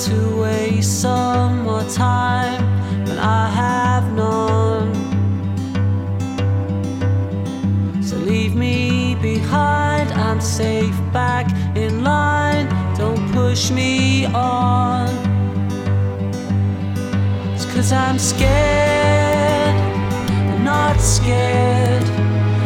to waste some more time when I have none. So leave me behind, I'm safe back in line. Don't push me on. It's 'cause I'm scared, but not scared.